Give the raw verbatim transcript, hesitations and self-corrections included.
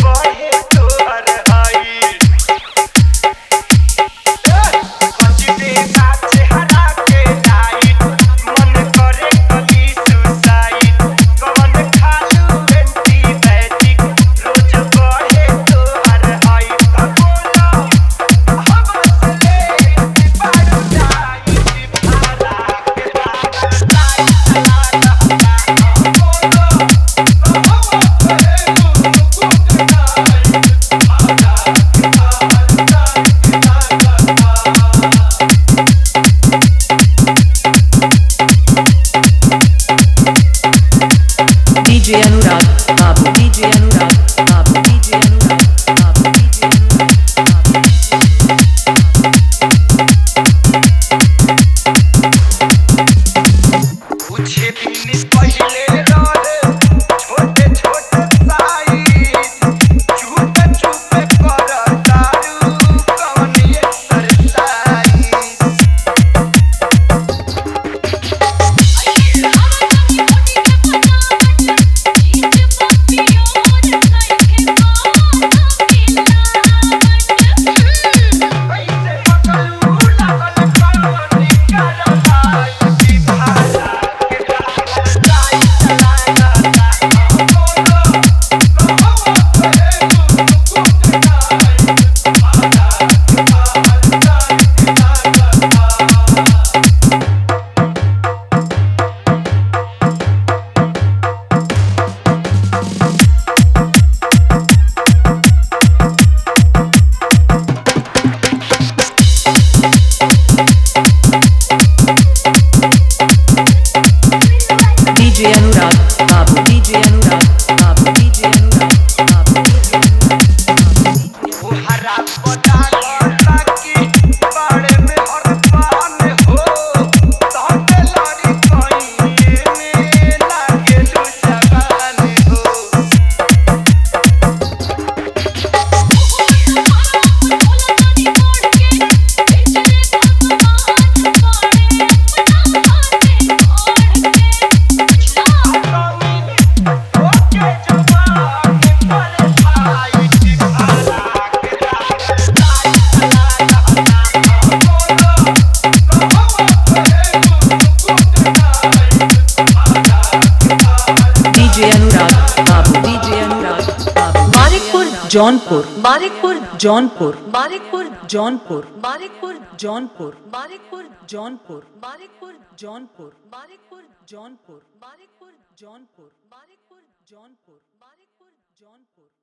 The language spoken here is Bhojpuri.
बढ़े तोहर हई कचिते का चेहरा के लाइट मन करे कली सुसाइड कवन खालू एंटीबायोटिक रोज बढ़े तोहर हई बोलो हमसे ले बारू जाई भाला के पागल लाई चला बोलो D J Anurag, Babu D J Anurag, Babu D J Anurag, Babu D J Anurag, Babu D J कुछ दिन पहले रहे छोटे छोटे साइज चुप चुप कर दारू कौन एक्सरसाइज ऐसे पकड़ू लागल कौन करवाई भाला के पागल लाई चला बोलो D J Anurag, Babu D J Anurag, Babu D J Anurag, Babu D J Anurag, Babu D J हरा पता करता कि बाड़े में हर पान हो तोते लड़ी कहीं में लागे लुचकान हो ओके जवान पर भाई भाला के पागल लाई चला बोलो D J Anurag, Babu D J Anurag, Babu Manikpur, Jaunpur, Manikpur, Jaunpur, Manikpur, Jaunpur, Manikpur, Jaunpur, Manikpur, Jaunpur, Manikpur, Jaunpur, Manikpur, Jaunpur, Manikpur, Jaunpur, Manikpur, Jaunpur, Manikpur, Jaunpur.